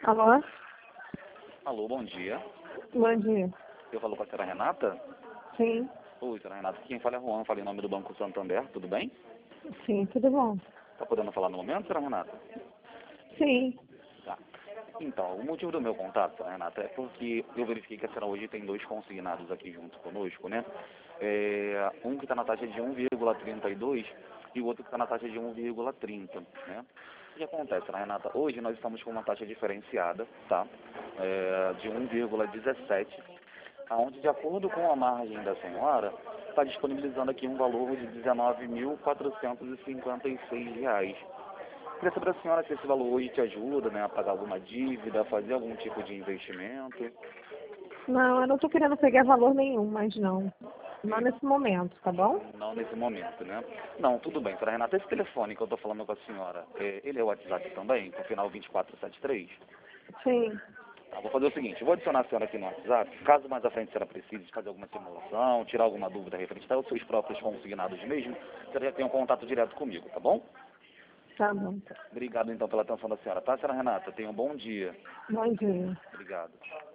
Alô? Alô, bom dia. Bom dia. Eu falo com a senhora Renata? Sim, Oi, senhora Renata. Quem fala é Juan, fala em nome do Banco Santander, tudo bem? sim, tudo bom? Tá podendo falar no momento, senhora Renata? Sim. Tá. Então, o motivo do meu contato, senhora Renata, é porque eu verifiquei que a senhora hoje tem dois consignados aqui junto conosco, né? Um que está na taxa de 1,32 e o outro que está na taxa de 1,30, né? O que acontece, senhora Renata? Hoje nós estamos com uma taxa diferenciada, tá? De 1,17, aonde, de acordo com a margem da senhora, está disponibilizando aqui um valor de R$ 19.456. Queria saber a senhora se esse valor hoje te ajuda, né, a pagar alguma dívida, a fazer algum tipo de investimento. Não, eu não tô querendo pegar valor nenhum, mas não. Não nesse momento, tá bom? Não nesse momento, né? Não, tudo bem, senhora Renata. Esse telefone que eu estou falando com a senhora, ele é o WhatsApp também, com o final 2473? Sim. Tá, vou fazer o seguinte, eu vou adicionar a senhora aqui no WhatsApp, caso mais à frente a senhora precise fazer alguma simulação, tirar alguma dúvida referente aos seus próprios consignados mesmo, a senhora já tem um contato direto comigo, tá bom? Tá bom. Obrigado então pela atenção da senhora, tá, senhora Renata? Tenha um bom dia. Bom dia. Obrigado.